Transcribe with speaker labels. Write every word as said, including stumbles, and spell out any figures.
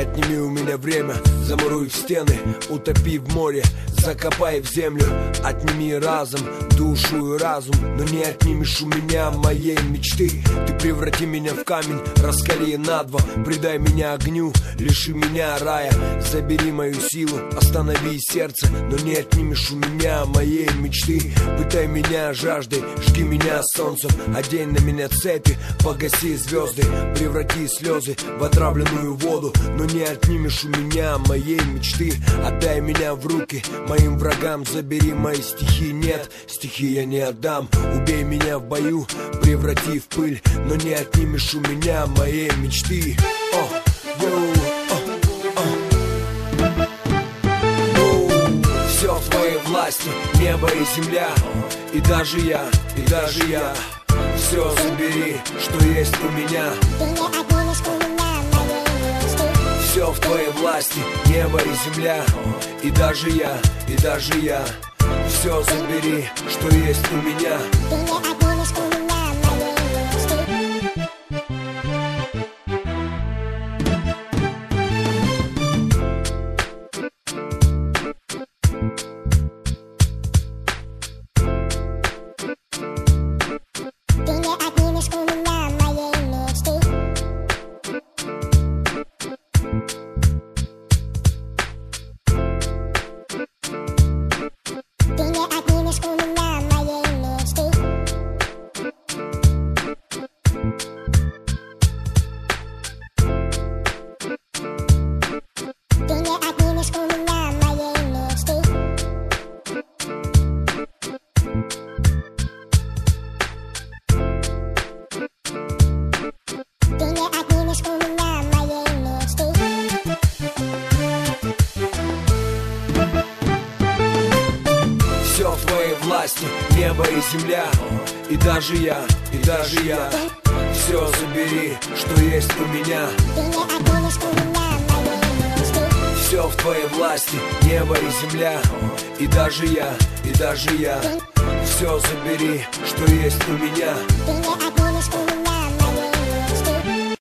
Speaker 1: отними у меня время, замуруй в стены, утопи в море, закопай в землю. Отними разом душу и разум, но не отнимешь у меня моей мечты. Ты преврати меня в камень, раскали надво, предай меня огню, лиши меня рая. Забери мою силу, останови сердце, но не отнимешь у меня моей мечты. Пытай меня жаждой, жги меня солнцем, одень на меня цепи, погаси звезды, преврати слезы в отравленную воду, но не отнимешь у меня моей мечты. Отдай меня в руки моим врагам, забери мои стихи, нет, стихи я не отдам. Убей меня в бою, преврати в пыль, но не отнимешь у меня моей мечты. О, йоу, о, о. Все в твоей власти, небо и земля, и даже я, и даже я. Все забери, что есть у меня. Все в твоей власти, небо и земля, и даже я, и даже я. Все забери, что есть у меня. Небо и земля, и даже я, и даже я. Все забери, что есть у меня. Все в твоей власти, небо и земля, и даже я, и даже я. Все забери, что есть у меня.